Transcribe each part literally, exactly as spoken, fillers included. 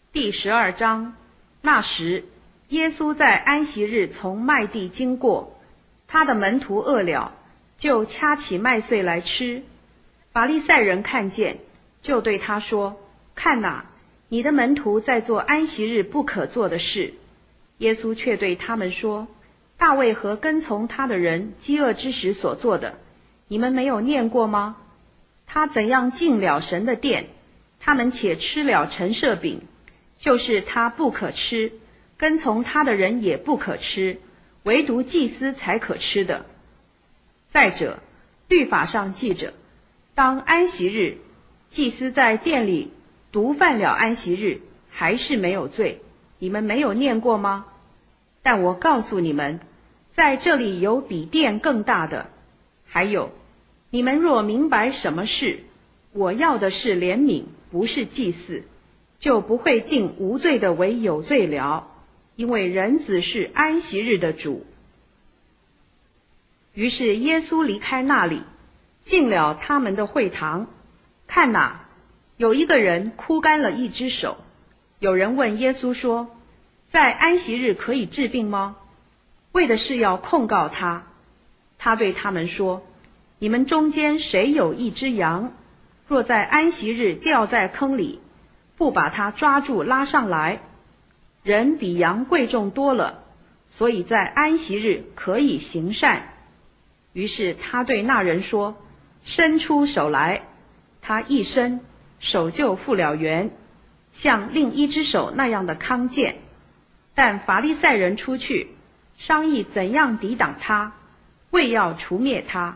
第十二章。那时，耶稣在安息日从麦地经过，他的门徒饿了，就掐起麦穗来吃。法利赛人看见，就对他说：看哪，你的门徒在做安息日不可做的事。耶稣却对他们说：大卫和跟从他的人饥饿之时所做的，你们没有念过吗？他怎样进了神的殿，他们且吃了陈设饼，就是他不可吃，跟从他的人也不可吃，唯独祭司才可吃的。再者，律法上记着，当安息日，祭司在殿里毒犯了安息日，还是没有罪，你们没有念过吗？但我告诉你们，在这里有比殿更大的。还有，你们若明白什么事，我要的是怜悯，不是祭祀，就不会定无罪的为有罪了，因为人子是安息日的主。于是耶稣离开那里，进了他们的会堂。看哪，有一个人枯干了一只手。有人问耶稣说：在安息日可以治病吗？为的是要控告他。他对他们说：你们中间谁有一只羊，若在安息日掉在坑里，不把它抓住拉上来？人比羊贵重多了，所以在安息日可以行善。于是他对那人说：伸出手来。他一伸，手就复了原，像另一只手那样的康健。但法利赛人出去，商议怎样抵挡他，为要除灭他。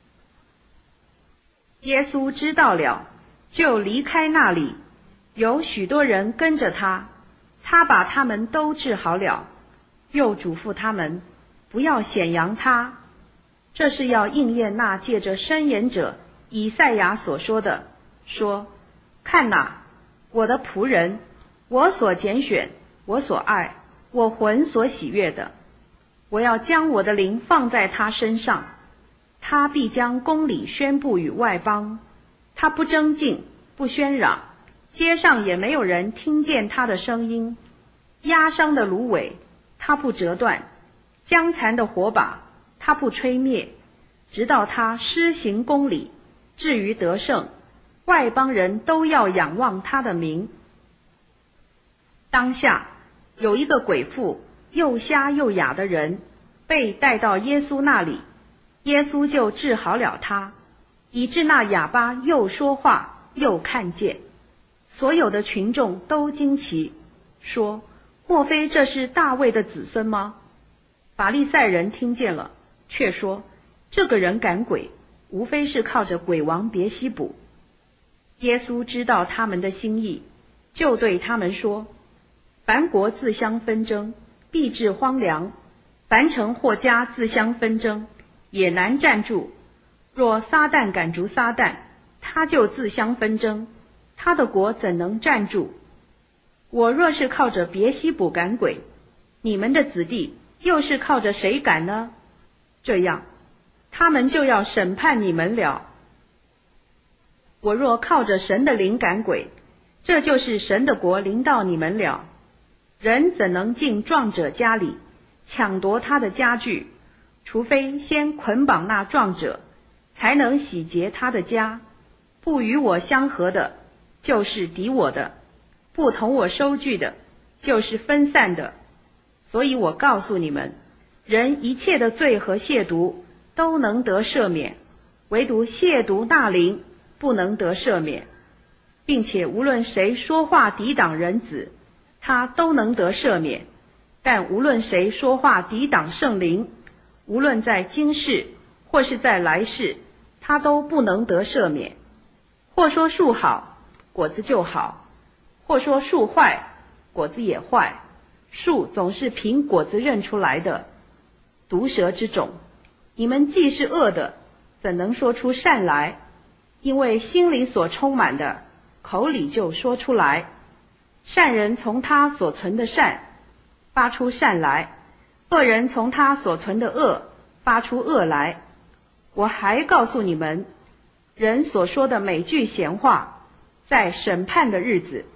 耶稣知道了，就离开那里，有许多人跟着他，他把他们都治好了，又嘱咐他们不要显扬他。这是要应验那借着申言者以赛亚所说的，说：看哪，我的仆人，我所拣选，我所爱，我魂所喜悦的，我要将我的灵放在他身上，他必将公理宣布与外邦。他不争竞，不喧嚷，街上也没有人听见他的声音。压伤的芦苇，他不折断；将残的火把，他不吹灭，直到他施行公理。至于得胜，外邦人都要仰望他的名。当下有一个鬼妇，又瞎又哑的人，被带到耶稣那里，耶稣就治好了他，以致那哑巴又说话又看见。所有的群众都惊奇，说：莫非这是大卫的子孙吗？法利赛人听见了，却说：这个人赶鬼，无非是靠着鬼王别西卜。耶稣知道他们的心意，就对他们说：凡国自相纷争，必致荒凉；凡城或家自相纷争，也难站住。若撒旦赶逐撒旦，他就自相纷争，他的国怎能站住？我若是靠着别西卜赶鬼，你们的子弟又是靠着谁赶呢？这样，他们就要审判你们了。我若靠着神的灵赶鬼，这就是神的国临到你们了。人怎能进壮者家里，抢夺他的家具，除非先捆绑那壮者，才能洗劫他的家。不与我相合的，就是敌我的；不同我收据的，就是分散的。所以我告诉你们，人一切的罪和亵渎都能得赦免，唯独亵渎那灵不能得赦免，并且无论谁说话抵挡人子，他都能得赦免；但无论谁说话抵挡圣灵，无论在今世或是在来世，他都不能得赦免。或说树好，果子就好；或说树坏，果子也坏。树总是凭果子认出来的。毒蛇之种，你们既是恶的，怎能说出善来？因为心里所充满的，口里就说出来。善人从他所存的善发出善来，恶人从他所存的恶发出恶来。我还告诉你们，人所说的每句闲话，在审判的日子，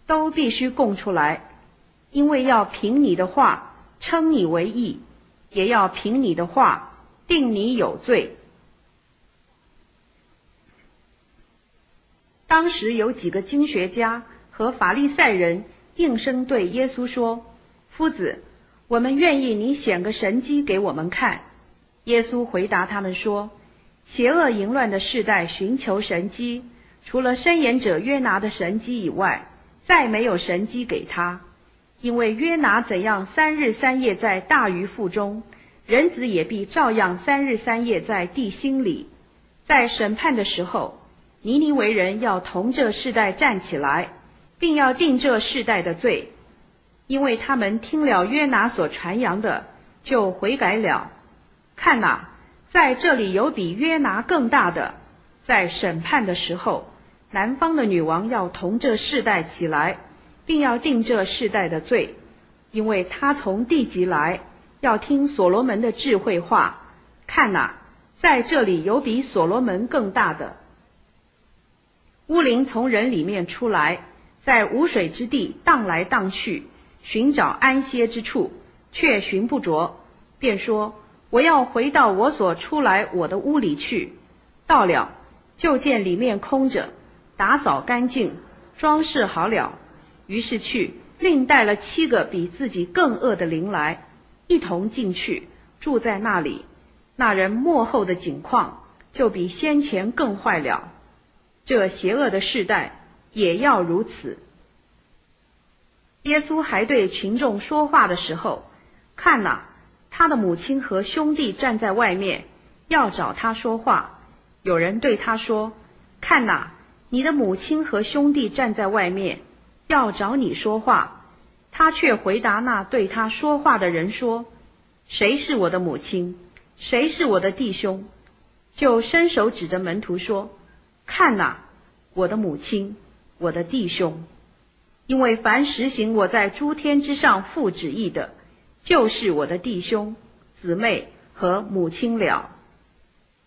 都必须供出来，因为要凭你的话称你为义，也要凭你的话定你有罪。当时有几个经学家和法利赛人应声对耶稣说：夫子，我们愿意你显个神迹给我们看。耶稣回答他们说：邪恶淫乱的世代寻求神迹，除了申言者约拿的神迹以外，再没有神迹给他。因为约拿怎样三日三夜在大鱼腹中，人子也必照样三日三夜在地心里。在审判的时候，尼尼微人要同这世代站起来，并要定这世代的罪，因为他们听了约拿所传扬的，就悔改了。看哪，在这里有比约拿更大的。在审判的时候，南方的女王要同这世代起来，并要定这世代的罪，因为她从地极来，要听所罗门的智慧话。看哪，在这里有比所罗门更大的。乌灵从人里面出来，在无水之地荡来荡去，寻找安歇之处，却寻不着，便说：我要回到我所出来我的屋里去。到了，就见里面空着，打扫干净，装饰好了。于是去，另带了七个比自己更恶的灵来，一同进去，住在那里。那人末后的景况，就比先前更坏了。这邪恶的世代也要如此。耶稣还对群众说话的时候，看哪，他的母亲和兄弟站在外面，要找他说话。有人对他说：看哪，你的母亲和兄弟站在外面，要找你说话。他却回答那对他说话的人说：谁是我的母亲？谁是我的弟兄？就伸手指着门徒说：看哪，我的母亲，我的弟兄。因为凡实行我在诸天之上父旨意的，就是我的弟兄、姊妹和母亲了。